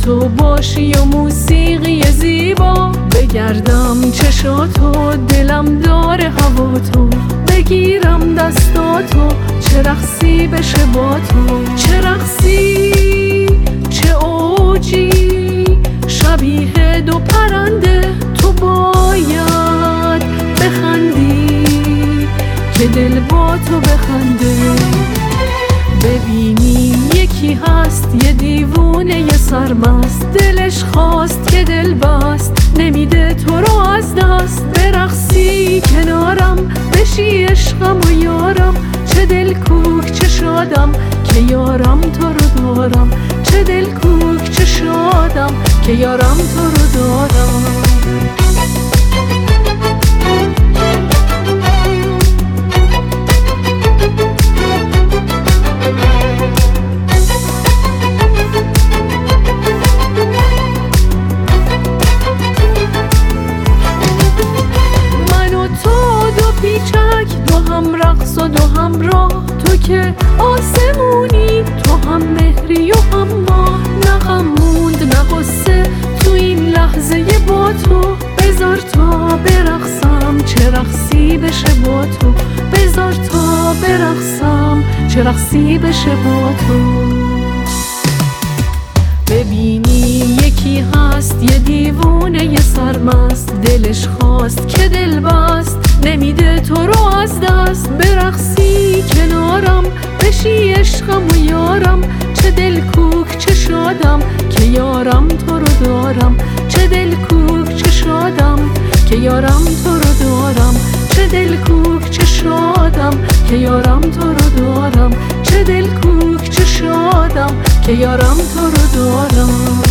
تو باشی و موسیقی زیبا، بگردم چشاتو، دلم داره هواتو، بگیرم دستاتو، چه رقصی بشه با تو، چه رقصی چه اوجی شبیه دو پرنده. تو باید بخندی که دل با تو بخنده. ببینی یکی هست یه دیوونه یه سرمست، دلش خواست که دل بست، نمیده تو رو از دست. برقصی کنارم بشی عشقم و یارم، چه دل کوک چه شادم که یارم تو رو دارم، چه دل کوک چه شادم که یارم تو رو دارم. دو هم رقص و دو هم راه، تو که آسمونی، تو هم مهری و هم ماه. نه غم موند نه غصه تو این لحظه با تو، بذار تا برقصم چه رقصی بشه با تو، بذار تا برقصم چه رقصی بشه با تو. ببینی یکی هست یه دیوونه یه سرمست، دلش خواست که دل بست، نمیده تو رو از دست. برقصی کنارم بشی عشقم و یارم، چه دل کوک چه شادم که یارم تو رو دارم، چه دل کوک چه شادم که یارم تو رو دارم، چه دل کوک چه شادم که یارم تو رو دارم، چه دل کوک چه شادم که یارم تو رو دارم.